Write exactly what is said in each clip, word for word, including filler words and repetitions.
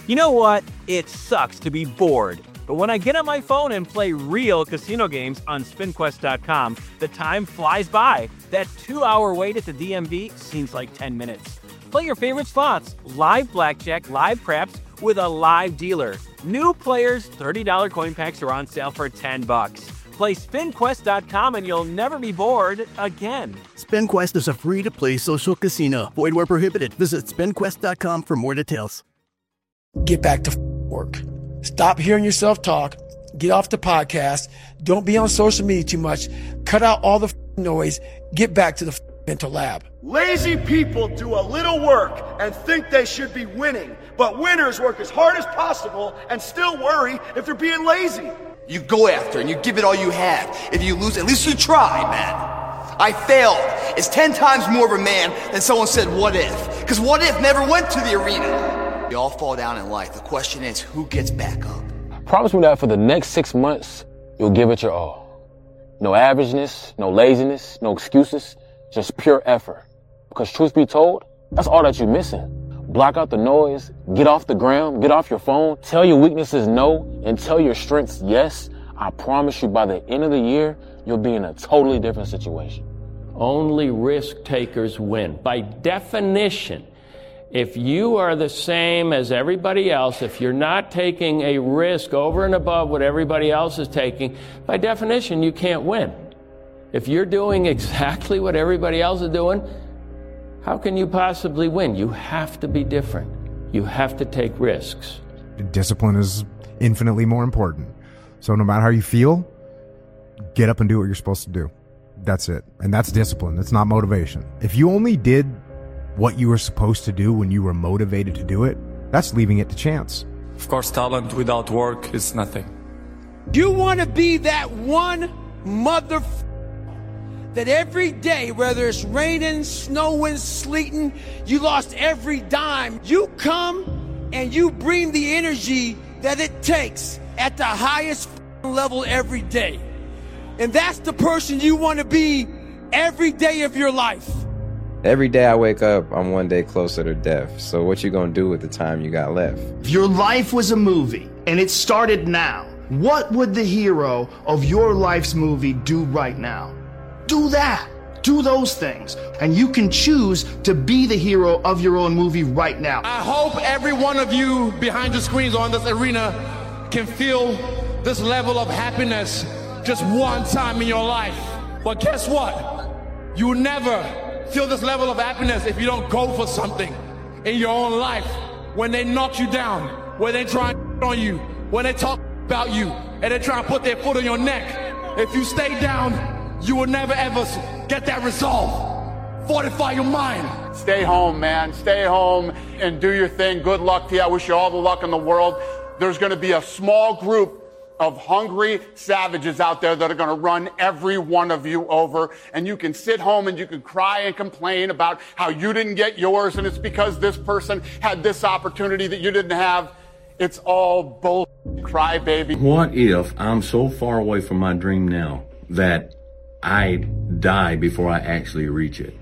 You know what? It sucks to be bored. But when I get on my phone and play real casino games on spin quest dot com, the time flies by. That two-hour wait at the D M V seems like ten minutes. Play your favorite slots, live blackjack, live craps, with a live dealer. New players, thirty dollars coin packs are on sale for ten bucks. Play spin quest dot com and you'll never be bored again. SpinQuest is a free-to-play social casino. Void where prohibited. Visit spin quest dot com for more details. Get back to work. Stop hearing yourself talk. Get off the podcast. Don't be on social media too much. Cut out all the noise. Get back to the mental lab. Lazy people do a little work and think they should be winning, but winners work as hard as possible and still worry if they're being lazy. You go after and you give it all you have. If you lose, at least you try, man. I failed. It's ten times more of a man than someone said what if. Because what if never went to the arena. We all fall down in life. The question is, who gets back up? Promise me that for the next six months, you'll give it your all. No averageness, no laziness, no excuses, just pure effort. Because truth be told, that's all that you're missing. Block out the noise, get off the ground, get off your phone, tell your weaknesses no, and tell your strengths yes. I promise you by the end of the year, you'll be in a totally different situation. Only risk takers win. By definition, if you are the same as everybody else, if you're not taking a risk over and above what everybody else is taking, by definition, you can't win. If you're doing exactly what everybody else is doing, how can you possibly win? You have to be different. You have to take risks. Discipline is infinitely more important. So no matter how you feel, get up and do what you're supposed to do. That's it. And that's discipline. It's not motivation. If you only did what you were supposed to do when you were motivated to do it, that's leaving it to chance. Of course, talent without work is nothing. You want to be that one mother that every day, whether it's raining, snowing, sleeting, you lost every dime. You come and you bring the energy that it takes at the highest level every day. And that's the person you want to be every day of your life. Every day I wake up, I'm one day closer to death. So what you gonna do with the time you got left? If your life was a movie and it started now, what would the hero of your life's movie do right now? Do that. Do those things. And you can choose to be the hero of your own movie right now. I hope every one of you behind the screens or in this arena can feel this level of happiness just one time in your life. But guess what? You will never feel this level of happiness if you don't go for something in your own life. When they knock you down, when they try on you, when they talk about you, and they try and put their foot on your neck, if you stay down, you will never ever get that resolve. Fortify your mind. Stay home, man. Stay home and do your thing. Good luck to you. I wish you all the luck in the world. There's going to be a small group of hungry savages out there that are going to run every one of you over. And you can sit home and you can cry and complain about how you didn't get yours and it's because this person had this opportunity that you didn't have. It's all bull cry, baby. What if I'm so far away from my dream now that I die before I actually reach it?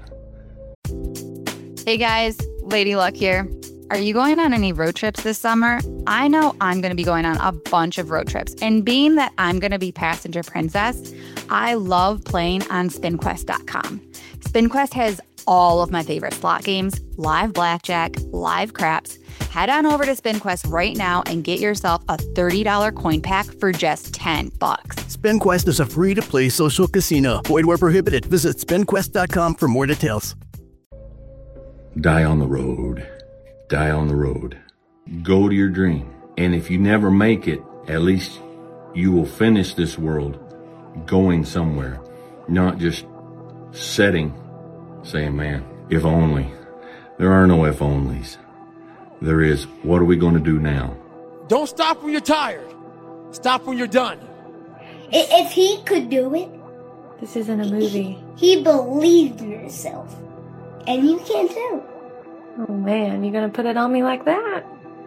Hey guys, Lady Luck here. Are you going on any road trips this summer? I know I'm going to be going on a bunch of road trips. And being that I'm going to be passenger princess, I love playing on spin quest dot com. SpinQuest has all of my favorite slot games, live blackjack, live craps. Head on over to SpinQuest right now and get yourself a thirty dollars coin pack for just ten bucks. SpinQuest is a free-to-play social casino. Void where prohibited. Visit spin quest dot com for more details. Die on the road. Die on the road. Go to your dream. And if you never make it, at least you will finish this world going somewhere, not just sitting, saying, man, if only. There are no if onlys. There is, what are we going to do now? Don't stop when you're tired. Stop when you're done. If he could do it. This isn't a movie. He, he believed in himself. And you can too. Oh man, you're gonna put it on me like that?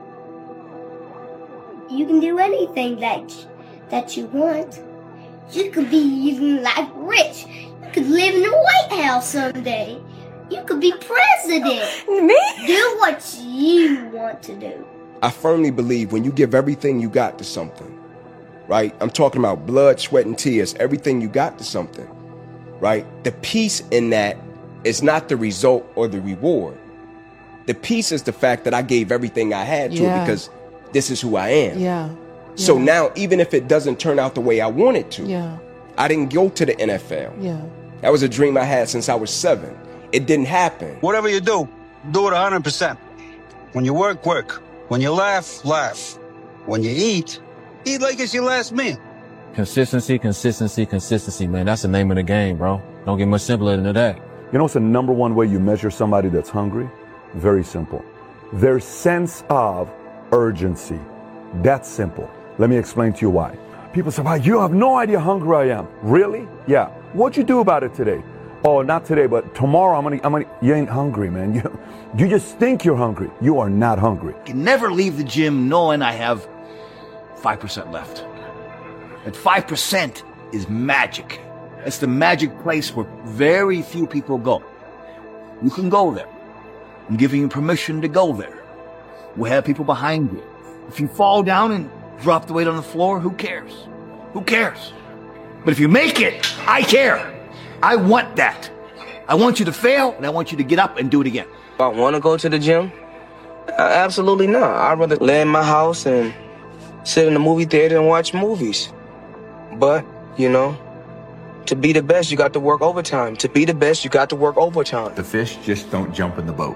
You can do anything that that you want. You could be even like rich. You could live in the White House someday. You could be president. Me? Do what you want to do. I firmly believe when you give everything you got to something, right? I'm talking about blood, sweat, and tears, everything you got to something, right? The peace in that is not the result or the reward. The peace is the fact that I gave everything I had to Yeah. it because this is who I am. Yeah. So Yeah. now, even if it doesn't turn out the way I want it to, Yeah. I didn't go to the N F L. Yeah. That was a dream I had since I was seven. It didn't happen. Whatever you do, do it one hundred percent. When you work, work. When you laugh, laugh. When you eat, eat like it's your last meal. Consistency, consistency, consistency, man. That's the name of the game, bro. Don't get much simpler than that. You know what's the number one way you measure somebody that's hungry? Very simple. Their sense of urgency. That's simple. Let me explain to you why. People say, wow, you have no idea how hungry I am. Really? Yeah. What'd you do about it today? Oh, not today, but tomorrow I'm gonna, I'm gonna, you ain't hungry, man. You, you just think you're hungry. You are not hungry. I can never leave the gym knowing I have five percent left. And five percent is magic. It's the magic place where very few people go. You can go there. I'm giving you permission to go there. We'll have people behind you. If you fall down and drop the weight on the floor, who cares? Who cares? But if you make it, I care. I want that. I want you to fail, and I want you to get up and do it again. I want to go to the gym? Uh, absolutely not. I'd rather lay in my house and sit in the movie theater and watch movies. But, you know, to be the best, you got to work overtime. To be the best, you got to work overtime. The fish just don't jump in the boat.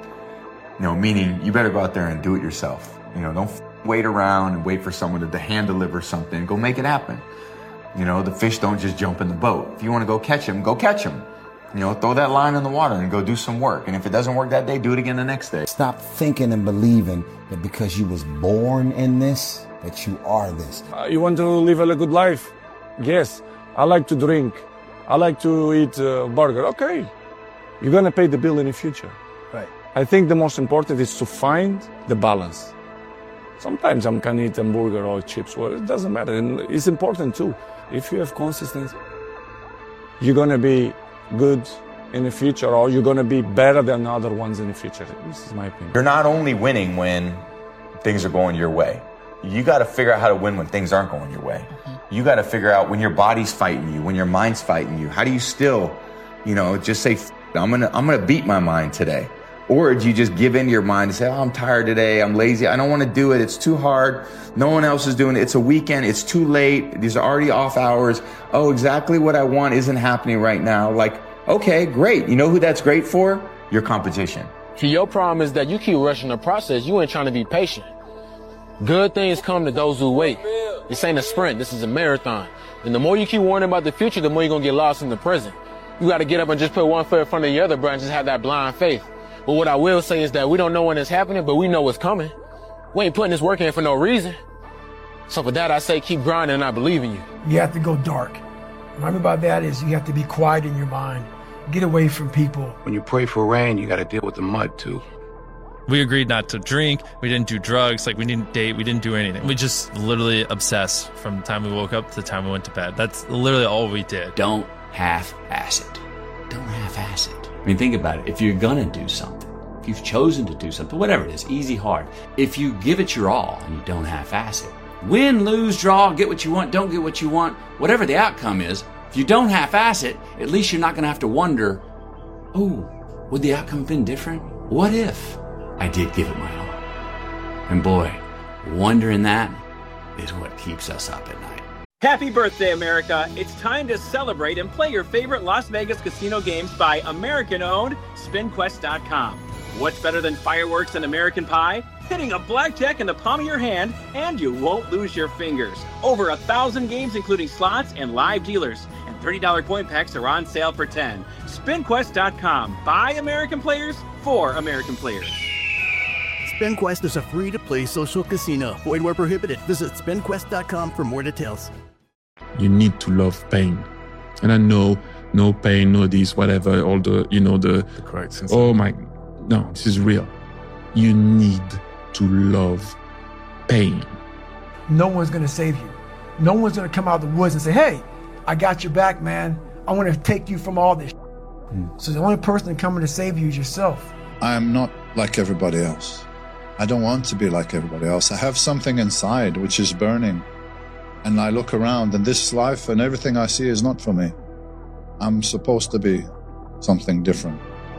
You know, meaning you better go out there and do it yourself. You know, don't f- wait around and wait for someone to, to hand deliver something. Go make it happen. You know, the fish don't just jump in the boat. If you want to go catch them, go catch them. You know, throw that line in the water and go do some work. And if it doesn't work that day, do it again the next day. Stop thinking and believing that because you was born in this, that you are this. Uh, you want to live a good life? Yes. I like to drink. I like to eat a burger. Okay. You're going to pay the bill in the future. Right. I think the most important is to find the balance. Sometimes I can eat a burger or chips. Well, it doesn't matter. And it's important too. If you have consistency, you're going to be good in the future, or you're going to be better than other ones in the future. This is my opinion. You're not only winning when things are going your way. You got to figure out how to win when things aren't going your way. Mm-hmm. You got to figure out when your body's fighting you, when your mind's fighting you. How do you still, you know, just say, I'm going to I'm going to beat my mind today? Or do you just give in to your mind and say, oh, I'm tired today, I'm lazy, I don't want to do it, it's too hard, no one else is doing it, it's a weekend, it's too late, these are already off hours, oh, exactly what I want isn't happening right now. Like, okay, great. You know who that's great for? Your competition. See, your problem is that you keep rushing the process. You ain't trying to be patient. Good things come to those who wait. This ain't a sprint, this is a marathon. And the more you keep worrying about the future, the more you're going to get lost in the present. You got to get up and just put one foot in front of the other, bro, and just have that blind faith. But what I will say is that we don't know when it's happening, but we know what's coming. We ain't putting this work in for no reason. So for that, I say keep grinding and I believe in you. You have to go dark. What I mean by that is you have to be quiet in your mind. Get away from people. When you pray for rain, you got to deal with the mud too. We agreed not to drink. We didn't do drugs. Like, we didn't date. We didn't do anything. We just literally obsessed from the time we woke up to the time we went to bed. That's literally all we did. Don't half-ass it. Don't half-ass it. I mean, think about it. If you're going to do something, if you've chosen to do something, whatever it is, easy, hard, if you give it your all and you don't half-ass it, win, lose, draw, get what you want, don't get what you want, whatever the outcome is, if you don't half-ass it, at least you're not going to have to wonder, oh, would the outcome have been different? What if I did give it my all? And boy, wondering that is what keeps us up at night. Happy birthday, America. It's time to celebrate and play your favorite Las Vegas casino games by American-owned Spin Quest dot com. What's better than fireworks and American pie? Hitting a blackjack in the palm of your hand, and you won't lose your fingers. Over a thousand games, including slots and live dealers. And thirty dollars coin packs are on sale for ten dollars. Spin Quest dot com. By American players, for American players. SpinQuest is a free-to-play social casino. Void where prohibited. Visit Spin Quest dot com for more details. You need to love pain. And I know, no pain, no this, whatever, all the, you know, the, the correct sense. Oh my, no, this is real. You need to love pain. No one's going to save you. No one's going to come out of the woods and say, hey, I got your back, man. I want to take you from all this. Mm. So the only person coming to save you is yourself. I am not like everybody else. I don't want to be like everybody else. I have something inside which is burning. And I look around, and this life and everything I see is not for me. I'm supposed to be something different.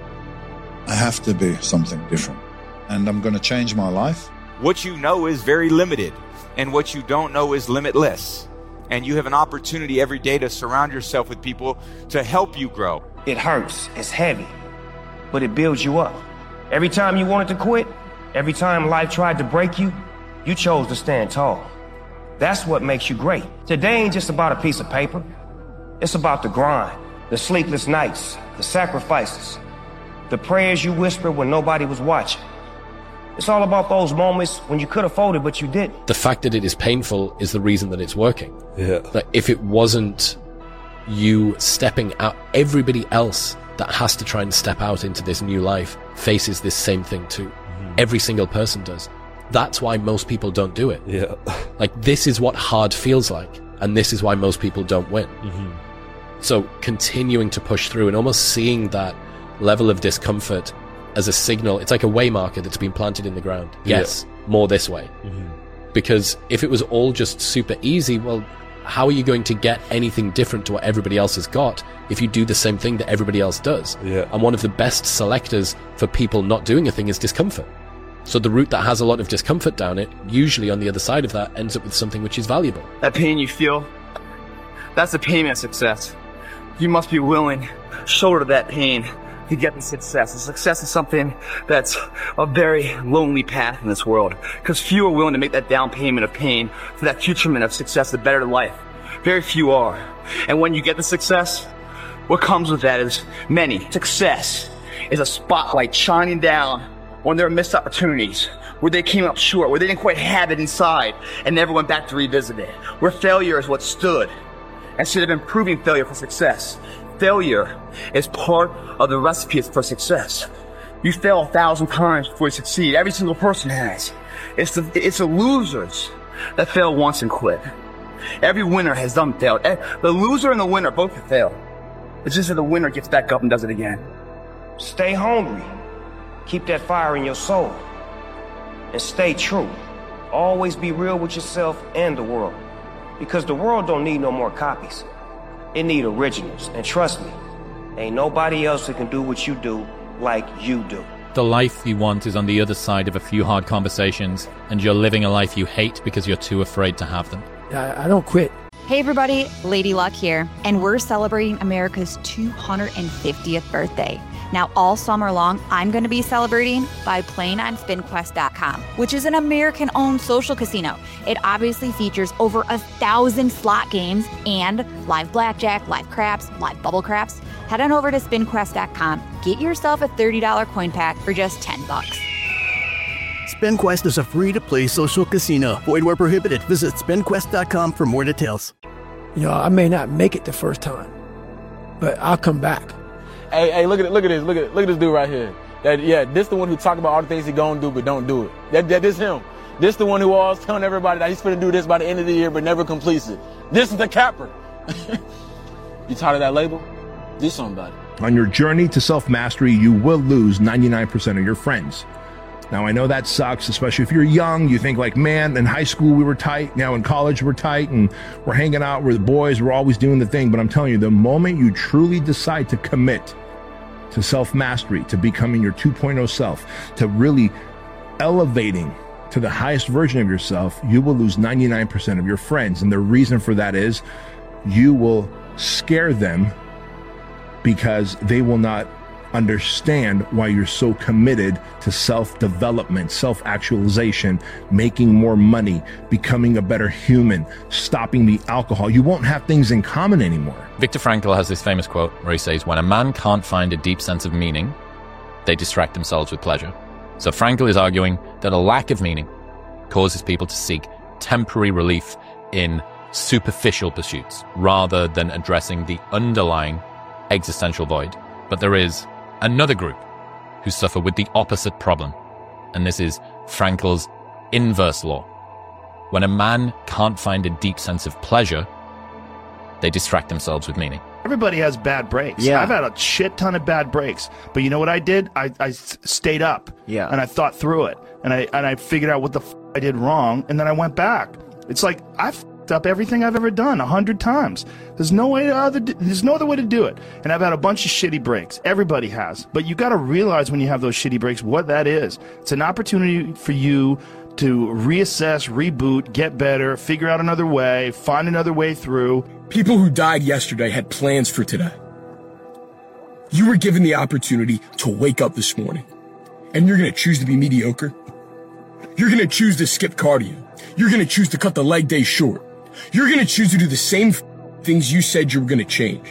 I have to be something different. And I'm going to change my life. What you know is very limited, and what you don't know is limitless. And you have an opportunity every day to surround yourself with people to help you grow. It hurts, it's heavy, but it builds you up. Every time you wanted to quit, every time life tried to break you, you chose to stand tall. That's what makes you great. Today ain't just about a piece of paper. It's about the grind, the sleepless nights, the sacrifices, the prayers you whispered when nobody was watching. It's all about those moments when you could have folded, but you didn't. The fact that it is painful is the reason that it's working. Yeah. Like, if it wasn't you stepping out, everybody else that has to try and step out into this new life faces this same thing too. Mm-hmm. Every single person does. That's why most people don't do it. Yeah. Like, this is what hard feels like, and this is why most people don't win. Mm-hmm. So continuing to push through and almost seeing that level of discomfort as a signal, it's like a way marker that's been planted in the ground. Yes, yeah. More this way. Mm-hmm. Because if it was all just super easy, well, how are you going to get anything different to what everybody else has got if you do the same thing that everybody else does? Yeah. And one of the best selectors for people not doing a thing is discomfort. So the route that has a lot of discomfort down it, usually on the other side of that, ends up with something which is valuable. That pain you feel, that's the payment of success. You must be willing to shoulder that pain to get the success. And success is something that's a very lonely path in this world, because few are willing to make that down payment of pain for that futurement of success, the better life. Very few are. And when you get the success, what comes with that is many. Success is a spotlight shining down on their missed opportunities, where they came up short, where they didn't quite have it inside and never went back to revisit it, where failure is what stood instead of improving failure for success. Failure is part of the recipe for success. You fail a thousand times before you succeed. Every single person has. It's the, it's the losers that fail once and quit. Every winner has done failed. The loser and the winner both have failed. It's just that the winner gets back up and does it again. Stay hungry. Keep that fire in your soul. And stay true. Always be real with yourself and the world. Because the world don't need no more copies. It need originals. And trust me, ain't nobody else that can do what you do like you do. The life you want is on the other side of a few hard conversations, and you're living a life you hate because you're too afraid to have them. I, I don't quit. Hey everybody, Lady Luck here, and we're celebrating America's two hundred fiftieth birthday. Now, all summer long, I'm going to be celebrating by playing on Spin Quest dot com, which is an American-owned social casino. It obviously features over a thousand slot games and live blackjack, live craps, live bubble craps. Head on over to Spin Quest dot com. Get yourself a thirty dollars coin pack for just ten bucks. SpinQuest is a free-to-play social casino. Void where prohibited. Visit Spin Quest dot com for more details. You know, I may not make it the first time, but I'll come back. Hey, hey, look at it, look at this, look at look at this dude right here. That yeah, this the one who talk about all the things he gonna do but don't do it. That that this him. This the one who always telling everybody that he's gonna do this by the end of the year but never completes it. This is the capper. You tired of that label? Do something about it. On your journey to self-mastery, you will lose ninety-nine percent of your friends. Now, I know that sucks, especially if you're young. You think like, man, in high school we were tight. Now in college we're tight and we're hanging out with the boys. We're always doing the thing. But I'm telling you, the moment you truly decide to commit to self-mastery, to becoming your two point oh self, to really elevating to the highest version of yourself, you will lose ninety-nine percent of your friends. And the reason for that is you will scare them because they will not understand why you're so committed to self-development, self-actualization, making more money, becoming a better human, stopping the alcohol. You won't have things in common anymore. Viktor Frankl has this famous quote where he says, when a man can't find a deep sense of meaning, they distract themselves with pleasure. So Frankl is arguing that a lack of meaning causes people to seek temporary relief in superficial pursuits rather than addressing the underlying existential void. But there is another group who suffer with the opposite problem, and this is Frankl's inverse law. When a man can't find a deep sense of pleasure, they distract themselves with meaning. Everybody has bad breaks. Yeah. I've had a shit ton of bad breaks. But you know what I did? I, I s- stayed up. Yeah. And I thought through it. And I and I figured out what the f- I did wrong. And then I went back. It's like, I f***ed up everything I've ever done a hundred times. There's no way to other, there's no other way to do it. And I've had a bunch of shitty breaks. Everybody has. But you got to realize when you have those shitty breaks what that is. It's an opportunity for you to reassess, reboot, get better, figure out another way, find another way through. People who died yesterday had plans for today. You were given the opportunity to wake up this morning, and you're going to choose to be mediocre. You're going to choose to skip cardio. You're going to choose to cut the leg day short. You're going to choose to do the same f- things you said you were going to change.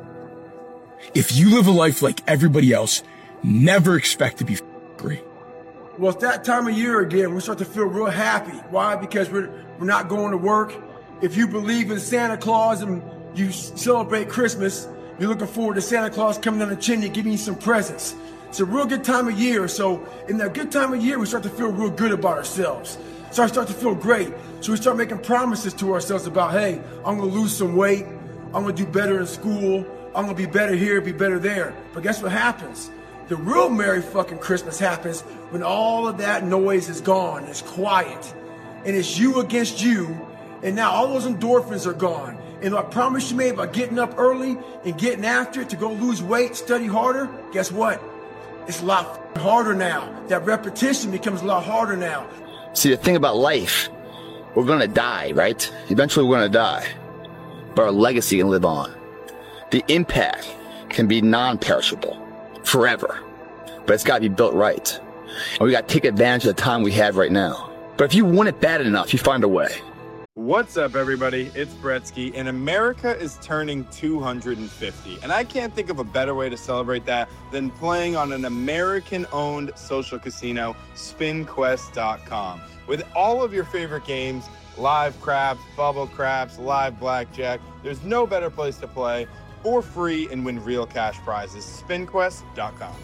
If you live a life like everybody else, never expect to be f- great. Well, it's that time of year again. We start to feel real happy. Why? Because we're we're not going to work. If you believe in Santa Claus and you celebrate Christmas, you're looking forward to Santa Claus coming down the chimney giving you some presents. It's a real good time of year. So in that good time of year, we start to feel real good about ourselves. So I start to feel great. So we start making promises to ourselves about, hey, I'm going to lose some weight. I'm going to do better in school. I'm going to be better here, be better there. But guess what happens? The real Merry fucking Christmas happens when all of that noise is gone. It's quiet. And it's you against you. And now all those endorphins are gone. And I promise you made by getting up early and getting after it to go lose weight, study harder, guess what? It's a lot harder now. That repetition becomes a lot harder now. See, the thing about life, we're going to die, right? Eventually we're going to die. But our legacy can live on. The impact can be non-perishable forever. But it's got to be built right. And we got to take advantage of the time we have right now. But if you want it bad enough, you find a way. What's up, everybody? It's Bretsky, and America is turning two hundred fifty. And I can't think of a better way to celebrate that than playing on an American-owned social casino, spin quest dot com. With all of your favorite games, live craps, bubble craps, live blackjack, there's no better place to play for free and win real cash prizes. spin quest dot com.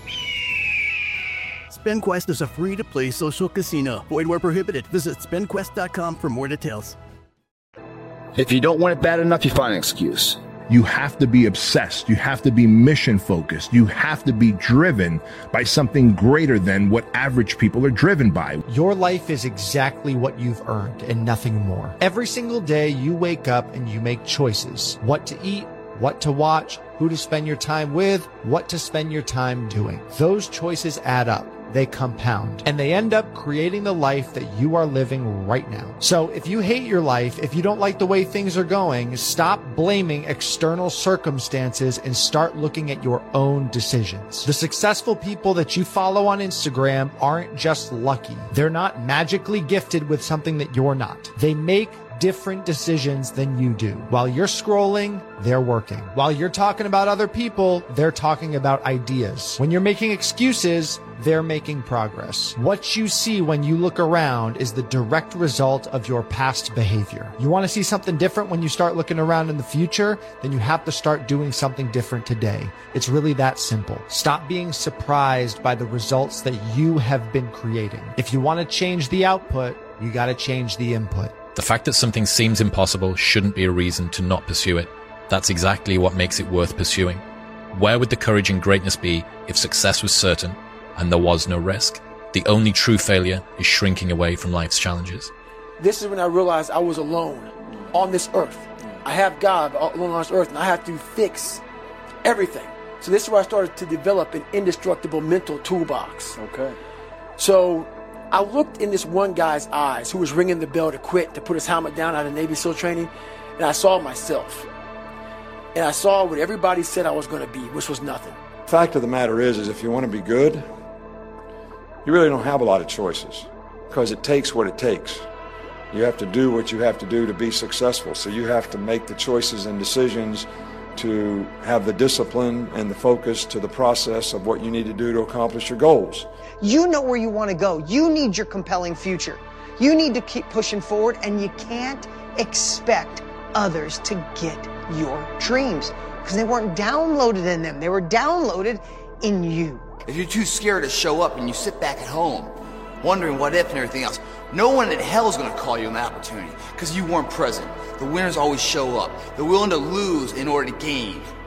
SpinQuest is a free-to-play social casino. Void where prohibited. Visit spin quest dot com for more details. If you don't want it bad enough, you find an excuse. You have to be obsessed. You have to be mission focused. You have to be driven by something greater than what average people are driven by. Your life is exactly what you've earned and nothing more. Every single day you wake up and you make choices. What to eat, what to watch, who to spend your time with, what to spend your time doing. Those choices add up. They compound, and they end up creating the life that you are living right now. So if you hate your life, if you don't like the way things are going, stop blaming external circumstances and start looking at your own decisions. The successful people that you follow on Instagram aren't just lucky. They're not magically gifted with something that you're not. They make different decisions than you do. While you're scrolling, they're working. While you're talking about other people, they're talking about ideas. When you're making excuses, they're making progress. What you see when you look around is the direct result of your past behavior. You want to see something different when you start looking around in the future? Then you have to start doing something different today. It's really that simple. Stop being surprised by the results that you have been creating. If you want to change the output, you got to change the input. The fact that something seems impossible shouldn't be a reason to not pursue it. That's exactly what makes it worth pursuing. Where would the courage and greatness be if success was certain and there was no risk? The only true failure is shrinking away from life's challenges. This is when I realized I was alone on this earth. I have God alone on this earth, and I have to fix everything. So this is where I started to develop an indestructible mental toolbox. Okay. So I looked in this one guy's eyes who was ringing the bell to quit, to put his helmet down out of Navy SEAL training, and I saw myself. And I saw what everybody said I was going to be, which was nothing. The fact of the matter is, is if you want to be good, you really don't have a lot of choices, because it takes what it takes. You have to do what you have to do to be successful. So you have to make the choices and decisions to have the discipline and the focus to the process of what you need to do to accomplish your goals. You know where you want to go. You need your compelling future. You need to keep pushing forward, and you can't expect others to get your dreams because they weren't downloaded in them. They were downloaded in you. If you're too scared to show up and you sit back at home, wondering what if and everything else, no one in hell is going to call you an opportunity because you weren't present. The winners always show up. They're willing to lose in order to gain.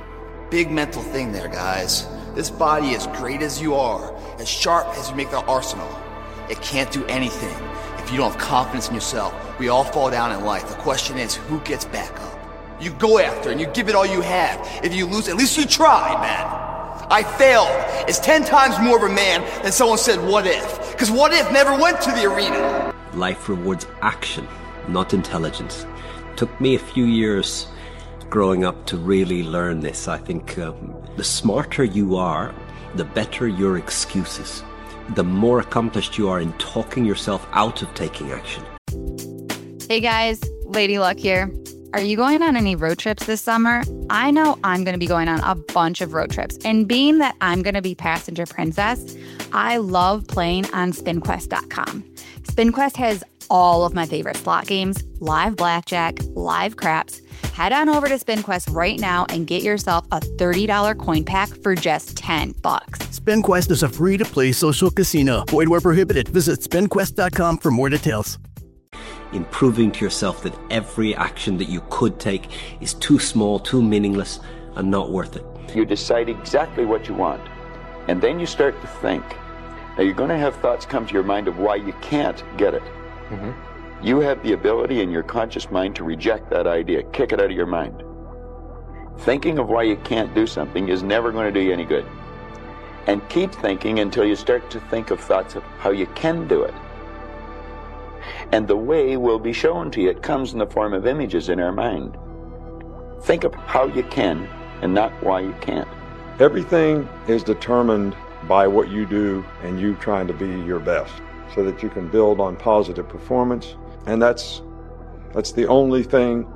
Big mental thing there, guys. This body, as great as you are, as sharp as you make the arsenal, it can't do anything if you don't have confidence in yourself. We all fall down in life. The question is, who gets back up? You go after and you give it all you have. If you lose, at least you tried, man. I failed. It's ten times more of a man than someone said, what if? Because what if never went to the arena. Life rewards action, not intelligence. Took me a few years growing up to really learn this. I think um, the smarter you are, the better your excuses. The more accomplished you are in talking yourself out of taking action. Hey guys, Lady Luck here. Are you going on any road trips this summer? I know I'm going to be going on a bunch of road trips. And being that I'm going to be passenger princess, I love playing on spin quest dot com. SpinQuest has all of my favorite slot games, live blackjack, live craps. Head on over to SpinQuest right now and get yourself a thirty dollars coin pack for just ten bucks. SpinQuest is a free-to-play social casino. Void where prohibited. Visit spin quest dot com for more details. In proving to yourself that every action that you could take is too small, too meaningless, and not worth it. You decide exactly what you want, and then you start to think. Now you're going to have thoughts come to your mind of why you can't get it. Mm-hmm. You have the ability in your conscious mind to reject that idea, kick it out of your mind. Thinking of why you can't do something is never going to do you any good. And keep thinking until you start to think of thoughts of how you can do it. And the way will be shown to you. It comes in the form of images in our mind. Think of how you can and not why you can't. Everything is determined by what you do and you trying to be your best so that you can build on positive performance. And that's that's the only thing.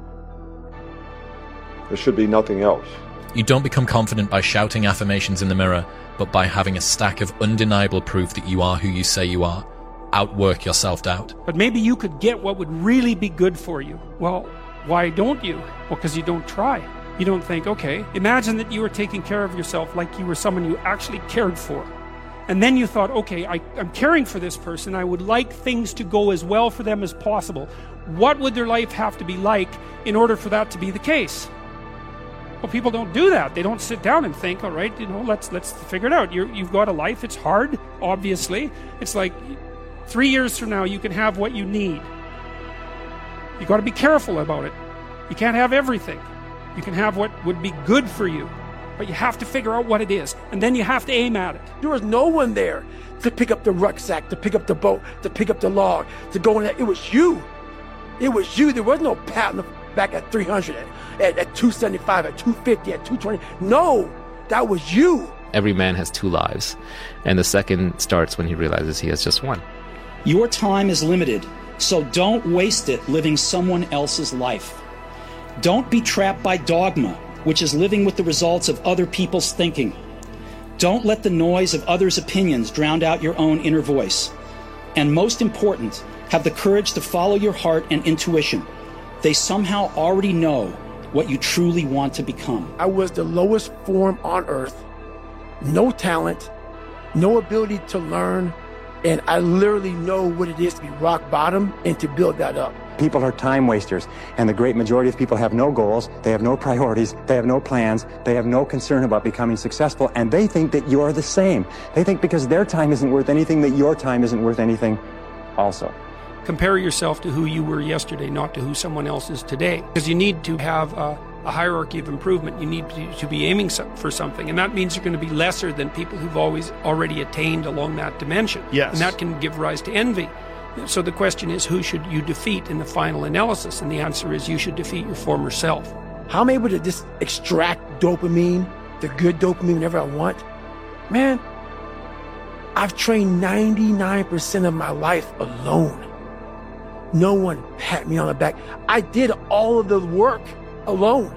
There should be nothing else. You don't become confident by shouting affirmations in the mirror, but by having a stack of undeniable proof that you are who you say you are. Outwork your self-doubt. But maybe you could get what would really be good for you. Well, why don't you? Well, because you don't try. You don't think, okay, imagine that you were taking care of yourself like you were someone you actually cared for. And then you thought, okay, I, I'm caring for this person. I would like things to go as well for them as possible. What would their life have to be like in order for that to be the case? Well, people don't do that. They don't sit down and think, all right, you know, let's let's figure it out. You're, you've got a life. It's hard, obviously. It's like three years from now, you can have what you need. You've got to be careful about it. You can't have everything. You can have what would be good for you. But you have to figure out what it is, and then you have to aim at it. There was no one there to pick up the rucksack, to pick up the boat, to pick up the log, to go in there. It was you. It was you. There was no pat on the back at three hundred, at, at two seventy-five, at two fifty, at two twenty. No, that was you. Every man has two lives, and the second starts when he realizes he has just one. Your time is limited, so don't waste it living someone else's life. Don't be trapped by dogma, which is living with the results of other people's thinking. Don't let the noise of others' opinions drown out your own inner voice. And most important, have the courage to follow your heart and intuition. They somehow already know what you truly want to become. I was the lowest form on earth. No talent, no ability to learn, and I literally know what it is to be rock bottom and to build that up. People are time wasters, and the great majority of people have no goals, they have no priorities, they have no plans, they have no concern about becoming successful, and they think that you're the same. They think because their time isn't worth anything, that your time isn't worth anything also. Compare yourself to who you were yesterday, not to who someone else is today. Because you need to have a, a hierarchy of improvement. You need to, to be aiming for something, and that means you're going to be lesser than people who've always already attained along that dimension. Yes. And that can give rise to envy. So the question is, who should you defeat in the final analysis? And the answer is, you should defeat your former self. How I'm able to just extract dopamine, the good dopamine whenever I want. Man, I've trained ninety-nine percent of my life alone. No one pat me on the back. I did all of the work alone.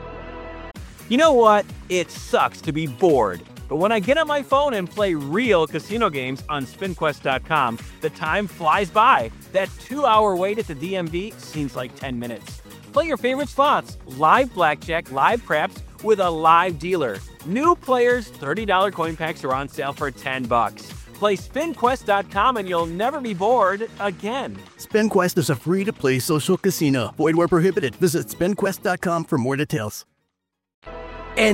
You know what? It sucks to be bored. But when I get on my phone and play real casino games on spin quest dot com, the time flies by. That two-hour wait at the D M V seems like ten minutes. Play your favorite slots, live blackjack, live craps, with a live dealer. New players, thirty dollars coin packs are on sale for ten bucks. Play spin quest dot com and you'll never be bored again. SpinQuest is a free-to-play social casino. Void where prohibited. Visit spin quest dot com for more details. And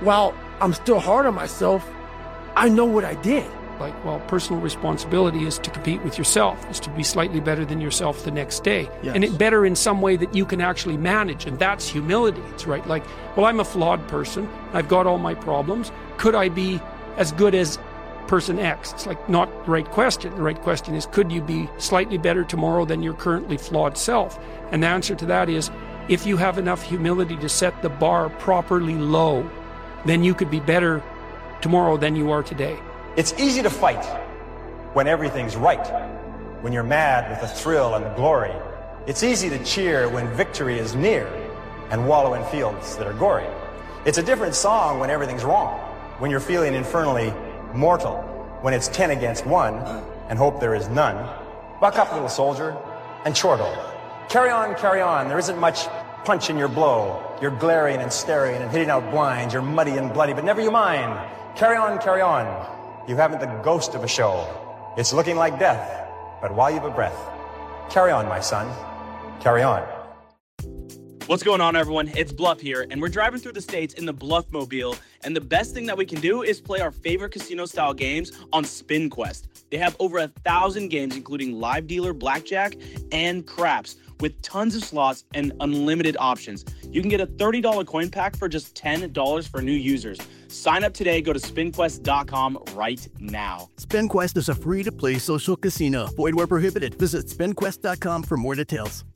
while I'm still hard on myself, I know what I did. Like, well, personal responsibility is to compete with yourself, is to be slightly better than yourself the next day. Yes. And it better in some way that you can actually manage. And that's humility. It's right. Like, well, I'm a flawed person. I've got all my problems. Could I be as good as person X? It's like not the right question. The right question is, could you be slightly better tomorrow than your currently flawed self? And the answer to that is, if you have enough humility to set the bar properly low, then you could be better tomorrow than you are today. It's easy to fight when everything's right, when you're mad with the thrill and the glory. It's easy to cheer when victory is near and wallow in fields that are gory. It's a different song when everything's wrong, when you're feeling infernally mortal, when it's ten against one and hope there is none. Buck up, little soldier, and chortle. Carry on, carry on. There isn't much punch in your blow. You're glaring and staring and hitting out blinds. You're muddy and bloody, but never you mind. Carry on, carry on. You haven't the ghost of a show. It's looking like death, but while you've a breath, carry on, my son. Carry on. What's going on, everyone? It's Bluff here, and we're driving through the states in the Bluffmobile, and the best thing that we can do is play our favorite casino-style games on SpinQuest. They have over a thousand games, including live dealer blackjack and craps, with tons of slots and unlimited options. You can get a thirty dollars coin pack for just ten dollars for new users. Sign up today. Go to spin quest dot com right now. SpinQuest is a free-to-play social casino. Void where prohibited. Visit spin quest dot com for more details.